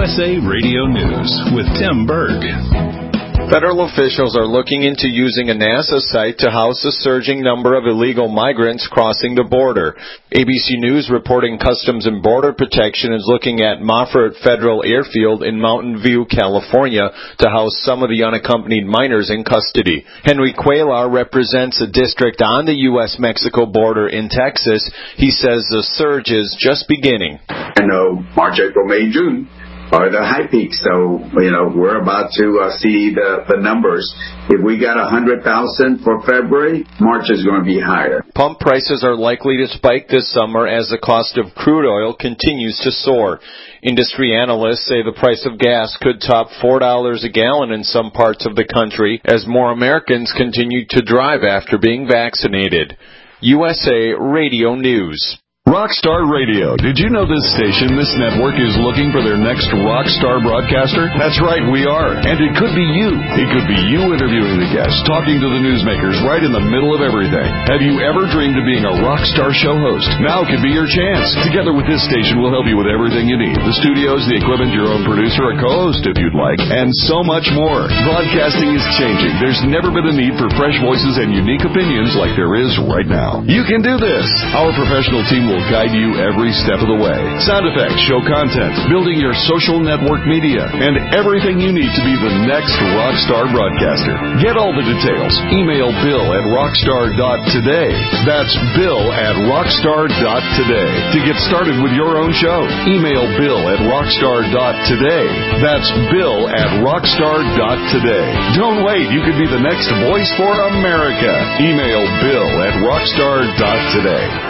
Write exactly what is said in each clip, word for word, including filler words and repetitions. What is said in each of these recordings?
S A Radio News with Tim Berg. Federal officials are looking into using a NASA site to house a surging number of illegal migrants crossing the border. A B C News reporting Customs and Border Protection is looking at Moffett Federal Airfield in Mountain View, California, to house some of the unaccompanied minors in custody. Henry Cuellar represents a district on the U S Mexico border in Texas. He says the surge is just beginning. I know March, April, May, June are the high peaks, so, you know, we're about to uh, see the, the numbers. If we got one hundred thousand for February, March is going to be higher. Pump prices are likely to spike this summer as the cost of crude oil continues to soar. Industry analysts say the price of gas could top four dollars a gallon in some parts of the country as more Americans continue to drive after being vaccinated. U S A Radio News. Rockstar Radio. Did you know this station, this network, is looking for their next rockstar broadcaster? That's right, we are. And it could be you. It could be you interviewing the guests, talking to the newsmakers right in the middle of everything. Have you ever dreamed of being a rockstar show host? Now could be your chance. Together with this station, we'll help you with everything you need. The studios, the equipment, your own producer, a co-host if you'd like, and so much more. Broadcasting is changing. There's never been a need for fresh voices and unique opinions like there is right now. You can do this. Our professional team will will guide you every step of the way. Sound effects, show content, building your social network media, and everything you need to be the next rockstar broadcaster. Get all the details. Email Bill at rockstar dot today. That's Bill at rockstar dot today. To get started with your own show, email Bill at rockstar dot today. That's Bill at rockstar dot today. Don't wait. You could be the next voice for America. Email Bill at rockstar dot today.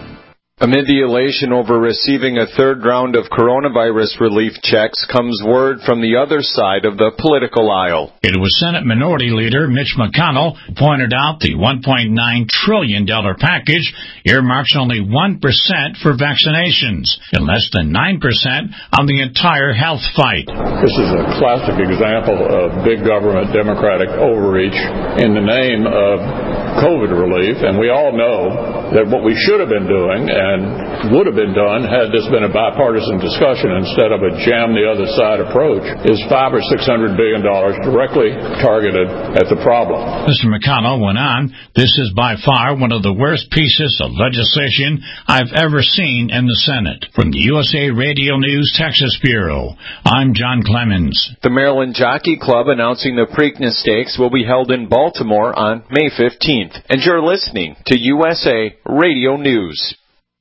Amid the elation over receiving a third round of coronavirus relief checks comes word from the other side of the political aisle. It was Senate Minority Leader Mitch McConnell who pointed out the one point nine trillion dollars package earmarks only one percent for vaccinations and less than nine percent on the entire health fight. This is a classic example of big government Democratic overreach in the name of COVID relief, and we all know that what we should have been doing and would have been done had this been a bipartisan discussion instead of a jam the other side approach is five or six hundred billion dollars directly targeted at the problem. Mister McConnell went on, "This is by far one of the worst pieces of legislation I've ever seen in the Senate." From the U S A Radio News Texas Bureau, I'm John Clemens. The Maryland Jockey Club announcing the Preakness Stakes will be held in Baltimore on May fifteenth. And you're listening to U S A Radio News.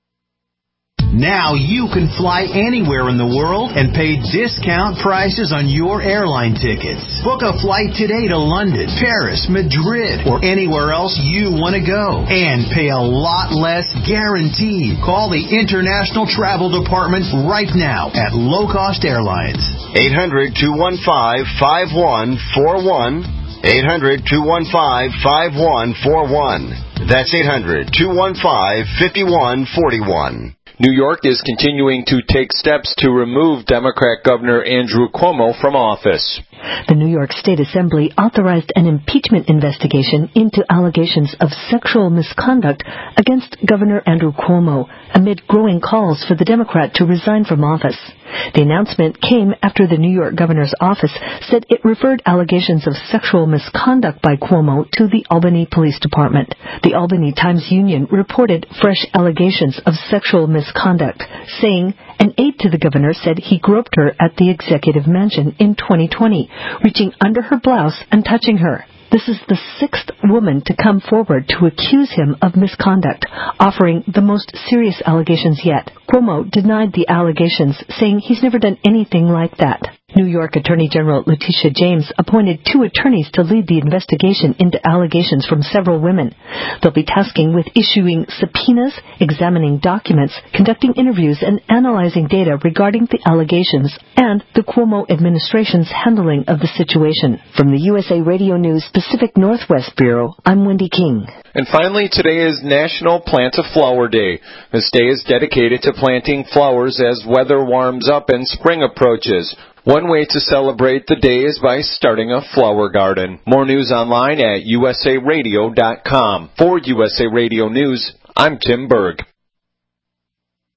Now you can fly anywhere in the world and pay discount prices on your airline tickets. Book a flight today to London, Paris, Madrid, or anywhere else you want to go. And pay a lot less guaranteed. Call the International Travel Department right now at Low Cost Airlines. eight hundred, two one five, five one four one. eight hundred, two one five, five one four one. That's eight hundred, two one five, five one four one. New York is continuing to take steps to remove Democrat Governor Andrew Cuomo from office. The New York State Assembly authorized an impeachment investigation into allegations of sexual misconduct against Governor Andrew Cuomo amid growing calls for the Democrat to resign from office. The announcement came after the New York governor's office said it referred allegations of sexual misconduct by Cuomo to the Albany Police Department. The Albany Times-Union reported fresh allegations of sexual misconduct, saying an aide to the governor said he groped her at the executive mansion in twenty twenty, reaching under her blouse and touching her. This is the sixth woman to come forward to accuse him of misconduct, offering the most serious allegations yet. Cuomo denied the allegations, saying he's never done anything like that. New York Attorney General Letitia James appointed two attorneys to lead the investigation into allegations from several women. They'll be tasking with issuing subpoenas, examining documents, conducting interviews, and analyzing data regarding the allegations and the Cuomo administration's handling of the situation. From the U S A Radio News Pacific Northwest Bureau, I'm Wendy King. And finally, today is National Plant a Flower Day. This day is dedicated to planting flowers as weather warms up and spring approaches. One way to celebrate the day is by starting a flower garden. More news online at U S A radio dot com. For U S A Radio News, I'm Tim Berg.